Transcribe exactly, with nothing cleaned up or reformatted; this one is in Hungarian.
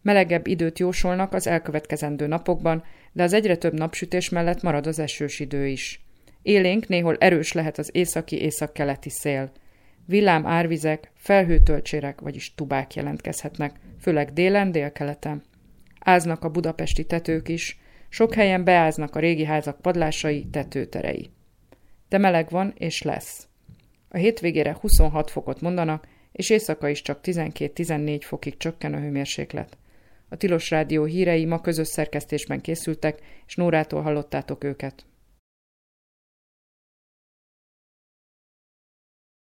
Melegebb időt jósolnak az elkövetkezendő napokban, de az egyre több napsütés mellett marad az esős idő is. Élénk, néhol erős lehet az északi-északkeleti szél. Villám árvizek, felhőtölcsérek, vagyis tubák jelentkezhetnek, főleg délen, délkeleten. Áznak a budapesti tetők is, sok helyen beáznak a régi házak padlásai, tetőterei. De meleg van, és lesz. A hétvégére huszonhat fokot mondanak, és éjszaka is csak tizenkét-tizennégy fokig csökken a hőmérséklet. A Tilos Rádió hírei ma közös szerkesztésben készültek, és Nórától hallottátok őket.